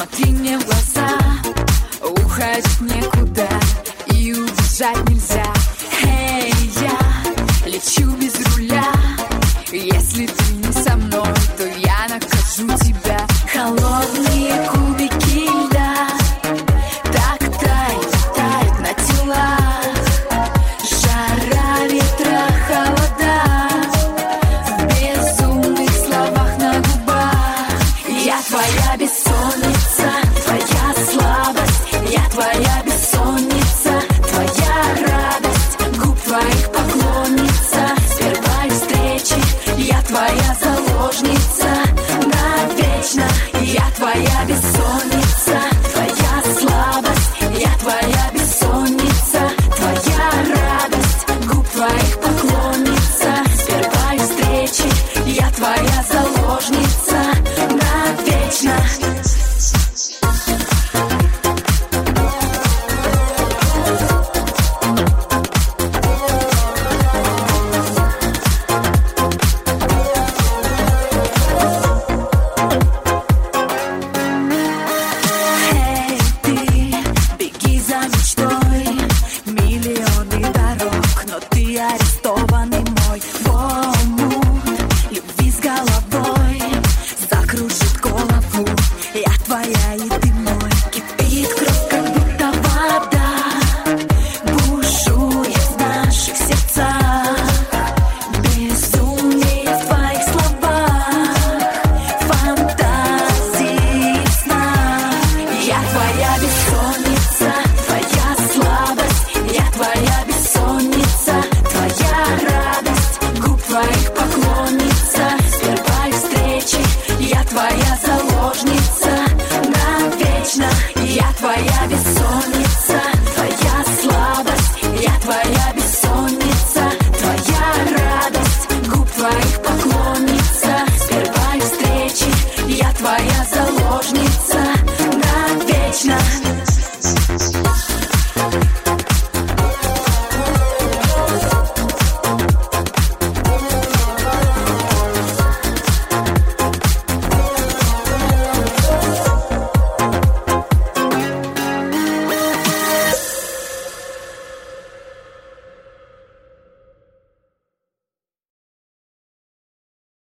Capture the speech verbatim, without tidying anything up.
Смотри мне в глаза, уходить некуда и убежать нельзя. Эй, я лечу без руля. Если ты не со мной, то я накажу тебя. Холодные кубики льда так тают, тают на телах. Жара, ветра, холода в безумных словах на губах. Я твоя бессонница, твоя слабость. Я твоя бессонница, твоя радость. Губ твоих поклонница с первой встречи. Я твоя